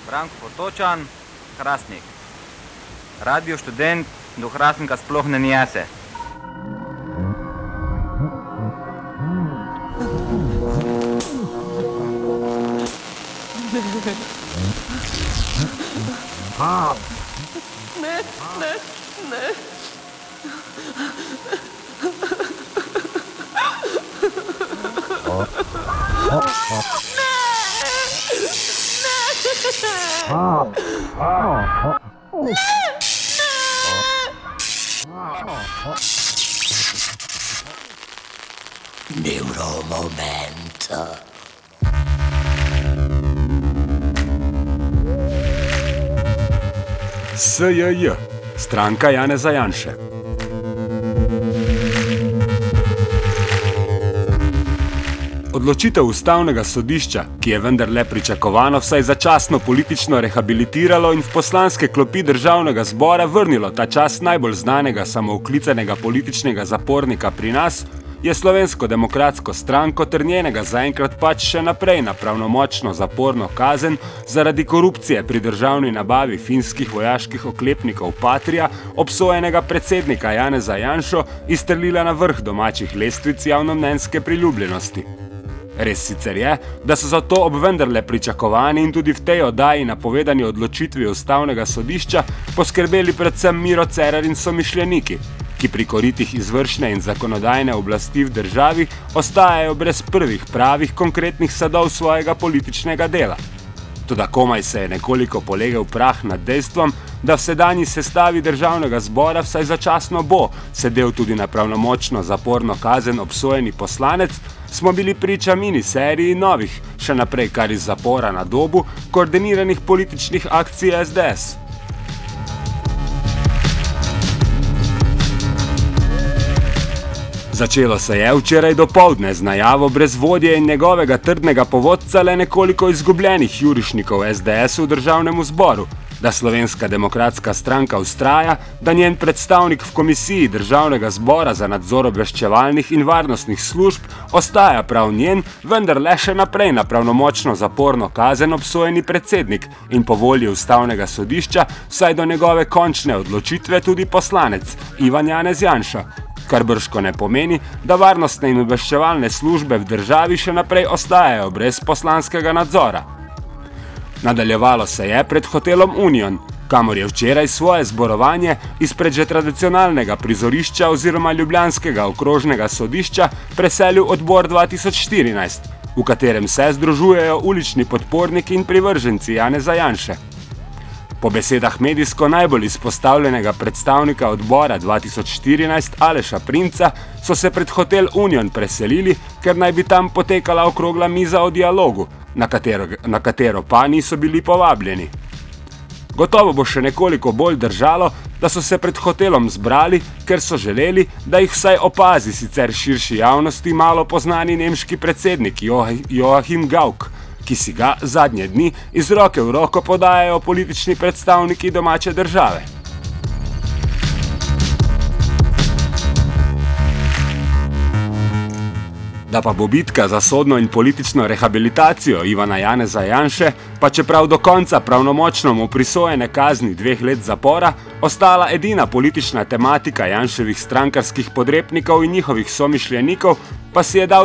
Branko Potočan, Hrastnik. Radio študent do Hrastnika sploh ne njese. Ne. Neuromomento. SJJ, stranka Janeza Janše. Odločitev ustavnega sodišča, ki je vendarle pričakovano vsaj začasno politično rehabilitiralo in v poslanske klopi državnega zbora vrnilo ta čas najbolj znanega samooklicanega političnega zapornika pri nas, je Slovensko demokratsko stranko ter njenega zaenkrat pač še naprej na pravnomočno zaporno kazen zaradi korupcije pri državni nabavi finskih vojaških oklepnikov Patria obsojenega predsednika Janeza Janšo izstrelila na vrh domačih lestvic javnomnenjske priljubljenosti. Res sicer je, da so zato ob vendarle pričakovani in tudi v tej oddaji napovedani odločitvi ustavnega sodišča poskrbeli predvsem Miro Cerar in somišljeniki, ki pri koritih izvršne in zakonodajne oblasti v državi ostajajo brez prvih pravih konkretnih sadov svojega političnega dela. Toda komaj se je nekoliko polegel prah nad dejstvom, da v sedanji sestavi državnega zbora vsaj začasno bo sedel tudi na pravnomočno zaporno kazen obsojeni poslanec, smo bili priča miniseriji novih, še naprej kar iz zapora na Dobu, koordiniranih političnih akcij SDS. Začelo se je včeraj dopoldne z najavo brez vodje in njegovega trdnega povodca le nekoliko izgubljenih jurišnikov SDS v državnemu zboru, da Slovenska demokratska stranka vztraja, da njen predstavnik v komisiji državnega zbora za nadzor obveščevalnih in varnostnih služb ostaja prav njen, vendar le še naprej na pravnomočno zaporno kazen obsojeni predsednik in po volji ustavnega sodišča vsaj do njegove končne odločitve tudi poslanec Ivan Janez Janša, kar brško ne pomeni, da varnostne in obveščevalne službe v državi še naprej ostajajo brez poslanskega nadzora. Nadaljevalo se je pred hotelom Union, kamor je včeraj svoje zborovanje izpred že tradicionalnega prizorišča oziroma ljubljanskega okrožnega sodišča preselil odbor 2014, v katerem se združujejo ulični podporniki in privrženci Janeza Janše. Po besedah medijsko najbolj izpostavljenega predstavnika odbora 2014 Aleša Princa so se pred hotel Union preselili, ker naj bi tam potekala okrogla miza o dialogu, na katero pa niso bili povabljeni. Gotovo bo še nekoliko bolj držalo, da so se pred hotelom zbrali, ker so želeli, da jih vsaj opazi sicer širši javnosti malo poznani nemški predsednik Joachim Gauck, ki si ga zadnje dni iz roke v roko podajajo politični predstavniki domače države. Da pa bo bitka za sodno in politično rehabilitacijo Ivana Janeza Janše, pa čeprav do konca pravnomočno mu prisojene kazni 2 let zapora, ostala edina politična tematika Janševih strankarskih podrepnikov in njihovih somišljenikov, pa je dal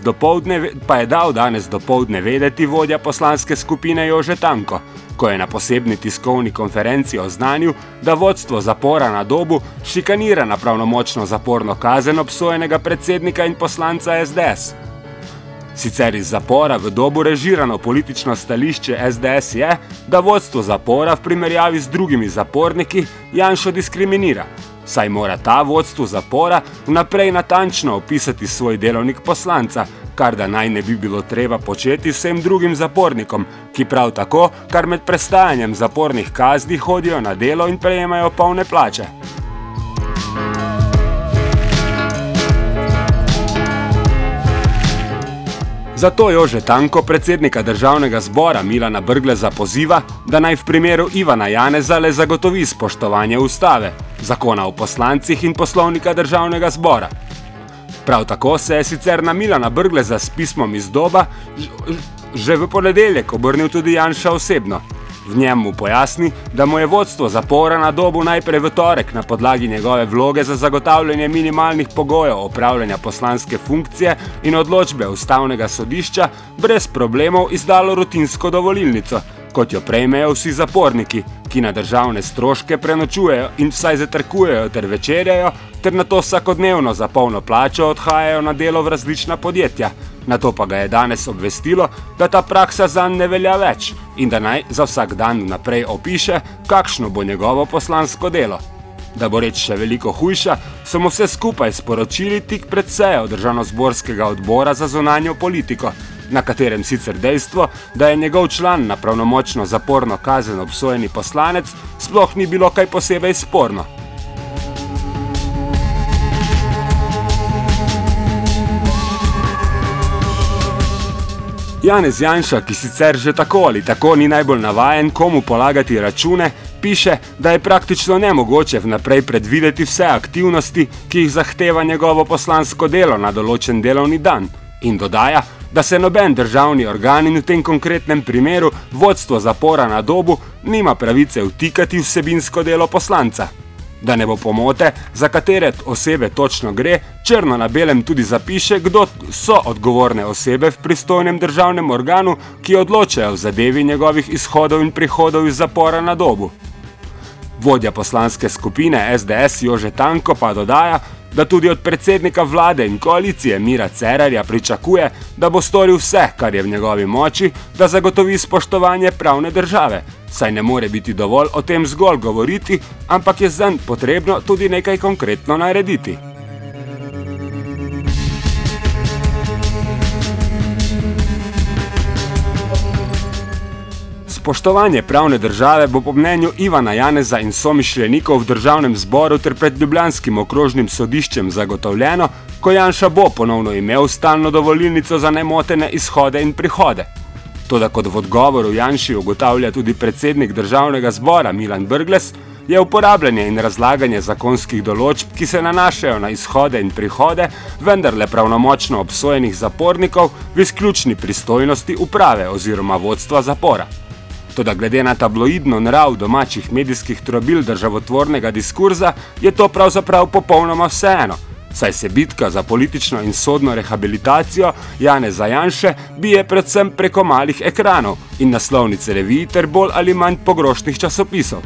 danes dopoldne vedeti vodja poslanske skupine Jože Tanko, ko je na posebni tiskovni konferenci oznanil, da vodstvo zapora na Dobu šikanira na pravnomočno zaporno kazen obsojenega predsednika in poslanca SDS. Sicer iz zapora v Dobu režirano politično stališče SDS je, da vodstvo zapora v primerjavi z drugimi zaporniki Janšo diskriminira, saj mora ta vodstvo zapora vnaprej natančno opisati svoj delovnik poslanca, kar da naj ne bi bilo treba početi vsem drugim zapornikom, ki prav tako, kar med prestajanjem zapornih kazni hodijo na delo in prejemajo polne plače. Zato Jože Tanko predsednika državnega zbora Milana Brgleza poziva, da naj v primeru Ivana Janeza le zagotovi spoštovanje ustave, zakona o poslancih in poslovnika državnega zbora. Prav tako se je sicer na Milana Brgleza s pismom iz Doba že v ponedeljek obrnil tudi Janša osebno. V njem mu pojasni, da mu je vodstvo zapora na Dobu najprej v torek na podlagi njegove vloge za zagotavljanje minimalnih pogojev opravljanja poslanske funkcije in odločbe Ustavnega sodišča brez problemov izdalo rutinsko dovolilnico, kot jo prejmejo vsi zaporniki, ki na državne stroške prenočujejo in vsaj zatrkujejo ter večerjajo, ter nato vsakodnevno za polno plačo odhajajo na delo v različna podjetja. Nato pa ga je danes obvestilo, da ta praksa zanj ne velja več in da naj za vsak dan naprej opiše, kakšno bo njegovo poslansko delo. Da bo reč še veliko hujša, so mu vse skupaj sporočili tik pred sejo Državnozborskega odbora za zunanjo politiko, na katerem sicer dejstvo, da je njegov član na pravnomočno zaporno kazen obsojeni poslanec, sploh ni bilo kaj posebej sporno. Janez Janša, ki sicer že tako ali tako ni najbolj navajen komu polagati račune, piše, da je praktično nemogoče vnaprej predvideti vse aktivnosti, ki jih zahteva njegovo poslansko delo na določen delovni dan, in dodaja, da se noben državni organ in v tem konkretnem primeru vodstvo zapora na Dobu nima pravice vtikati vsebinsko delo poslanca. Da ne bo pomote, za katere osebe točno gre, črno na belem tudi zapiše, kdo so odgovorne osebe v pristojnem državnem organu, ki odločajo v zadevi njegovih izhodov in prihodov iz zapora na Dobu. Vodja poslanske skupine SDS Jože Tanko pa dodaja, da tudi od predsednika vlade in koalicije Mira Cerarja pričakuje, da bo storil vse, kar je v njegovi moči, da zagotovi spoštovanje pravne države, saj ne more biti dovolj o tem zgolj govoriti, ampak je zanj potrebno tudi nekaj konkretno narediti. Spoštovanje pravne države bo po mnenju Ivana Janeza in somišljenikov v državnem zboru ter pred ljubljanskim okrožnim sodiščem zagotovljeno, ko Janša bo ponovno imel stalno dovolilnico za nemotene izhode in prihode. Toda kot v odgovoru Janši ugotavlja tudi predsednik državnega zbora Milan Brglez, je uporabljanje in razlaganje zakonskih določb, ki se nanašajo na izhode in prihode, vendarle pravnomočno obsojenih zapornikov v izključni pristojnosti uprave oziroma vodstva zapora. Toda glede na tabloidno nrav domačih medijskih trobil državotvornega diskurza je to pravzaprav popolnoma vseeno, saj se bitka za politično in sodno rehabilitacijo Janeza Janše bije predvsem preko malih ekranov in naslovnice revij ter bolj ali manj pogrošnih časopisov.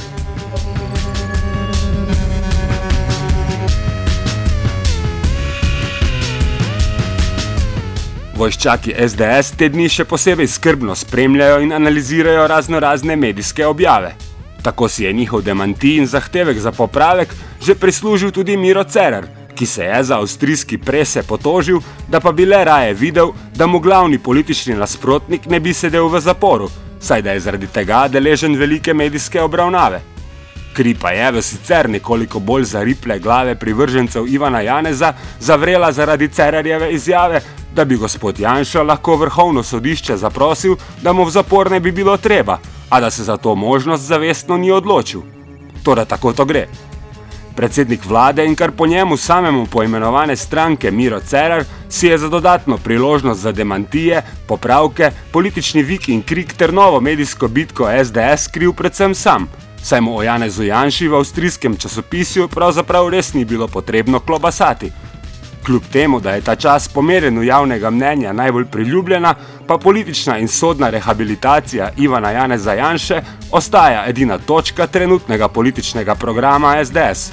Vojščaki SDS te dni še posebej skrbno spremljajo in analizirajo raznorazne medijske objave. Tako si je njihov demanti in zahtevek za popravek že prislužil tudi Miro Cerar, ki se je za avstrijski prese potožil, da pa bi le raje videl, da mu glavni politični nasprotnik ne bi sedel v zaporu, saj da je zaradi tega deležen velike medijske obravnave. Kri pa je v sicer nekoliko bolj zariple glave privržencev Ivana Janeza zavrela zaradi Cerarjeve izjave, da bi gospod Janša lahko vrhovno sodišče zaprosil, da mu v zapor ne bi bilo treba, a da se za to možnost zavestno ni odločil. Toda tako to gre. Predsednik vlade in kar po njemu samemu poimenovane stranke Miro Cerar si je za dodatno priložnost za demantije, popravke, politični vik in krik ter novo medijsko bitko SDS skril predvsem sam, saj mu o Janezu Janši v avstrijskem časopisju pravzaprav res ni bilo potrebno klobasati. Kljub temu, da je ta čas po merjenju javnega mnenja najbolj priljubljena, pa politična in sodna rehabilitacija Ivana Janeza Janše ostaja edina točka trenutnega političnega programa SDS.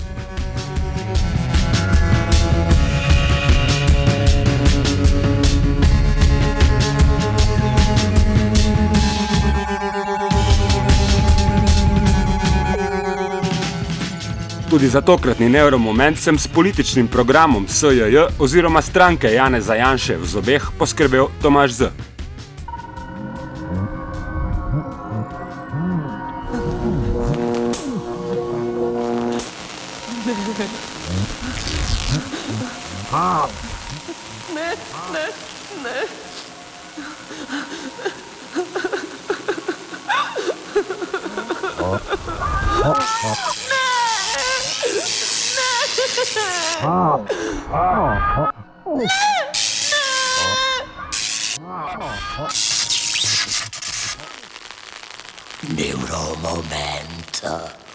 Tudi za tokratni Neuromoment sem s političnim programom SJJ oziroma stranke Janeza Janše v zobeh poskrbel Tomaž Z. Ne. Neuromomento.